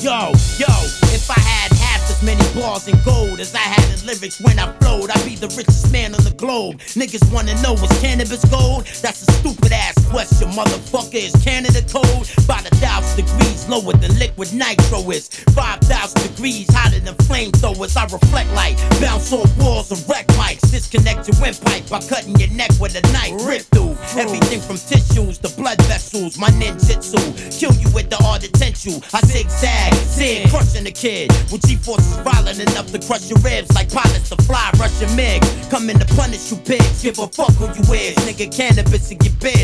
Yo, if I had half as many bars in gold as I had in lyrics when I flowed, I'd be the richest man on the globe. Niggas wanna know, is cannabis gold? That's a stupid ass question, motherfucker. Is Canada cold? By the 1,000 degrees lower than liquid nitro is. 5,000 degrees hotter than flamethrowers. I reflect light, bounce off walls and wreck mics. Disconnect your windpipe by cutting your neck with a knife. Rip through everything from tissues to blood vessels. My ninjutsu, kill you with the art of tenshu. I zigzag, zig, crushing the kid. With G-forces violent enough to crush your ribs like pilots to fly Russian MiG. Coming to punish you pigs, give a fuck who you is. Nigga, cannabis in your biz.